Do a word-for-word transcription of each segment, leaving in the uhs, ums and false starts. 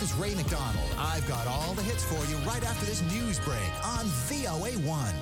is Ray McDonald. I've got all the hits for you right after this news break on V O A one.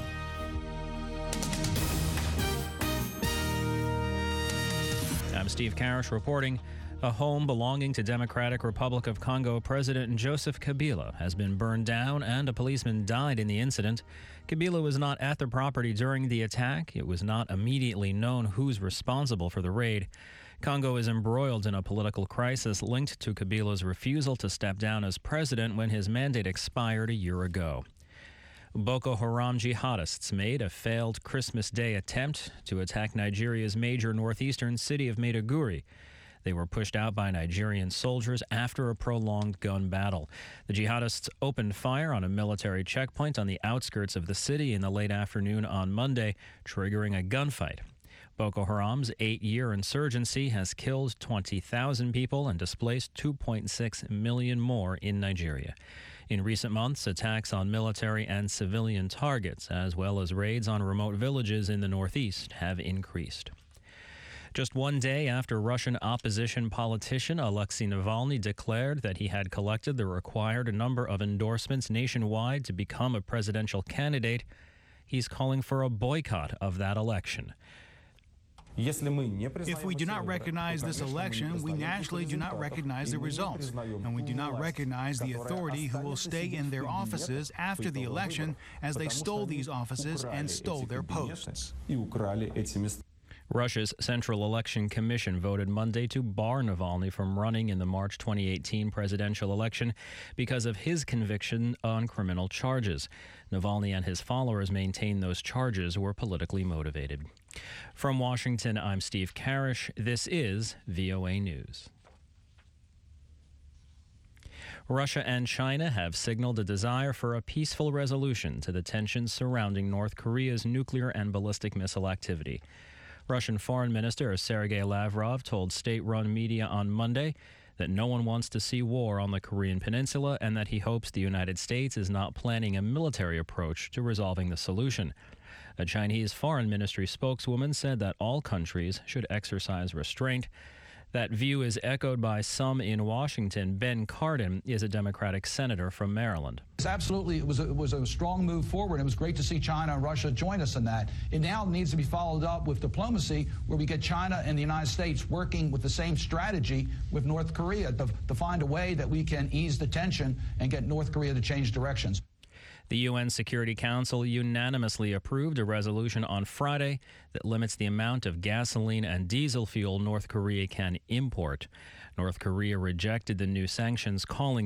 I'm Steve Karish reporting. A home belonging to Democratic Republic of Congo President Joseph Kabila has been burned down and a policeman died in the incident. Kabila was not at the property during the attack. It was not immediately known who's responsible for the raid. Congo is embroiled in a political crisis linked to Kabila's refusal to step down as president when his mandate expired a year ago. Boko Haram jihadists made a failed Christmas Day attempt to attack Nigeria's major northeastern city of Maiduguri. They were pushed out by Nigerian soldiers after a prolonged gun battle. The jihadists opened fire on a military checkpoint on the outskirts of the city in the late afternoon on Monday, triggering a gunfight. Boko Haram's eight-year insurgency has killed twenty thousand people and displaced two point six million more in Nigeria. In recent months, attacks on military and civilian targets, as well as raids on remote villages in the northeast, have increased. Just one day after Russian opposition politician Alexei Navalny declared that he had collected the required number of endorsements nationwide to become a presidential candidate, he's calling for a boycott of that election. If we do not recognize this election, we naturally do not recognize the results, and we do not recognize the authority who will stay in their offices after the election, as they stole these offices and stole their posts. Russia's Central Election Commission voted Monday to bar Navalny from running in the March twenty eighteen presidential election because of his conviction on criminal charges. Navalny and his followers maintain those charges were politically motivated. From Washington, I'm Steve Karish. This is V O A News. Russia and China have signaled a desire for a peaceful resolution to the tensions surrounding North Korea's nuclear and ballistic missile activity. Russian Foreign Minister Sergei Lavrov told state-run media on Monday that no one wants to see war on the Korean Peninsula and that he hopes the United States is not planning a military approach to resolving the solution. A Chinese Foreign Ministry spokeswoman said that all countries should exercise restraint. That view is echoed by some in Washington. Ben Cardin is a Democratic senator from Maryland. Absolutely, it was a, it was a strong move forward. It was great to see China and Russia join us in that. It now needs to be followed up with diplomacy, where we get China and the United States working with the same strategy with North Korea to, to find a way that we can ease the tension and get North Korea to change directions. The U N Security Council unanimously approved a resolution on Friday that limits the amount of gasoline and diesel fuel North Korea can import. North Korea rejected the new sanctions, calling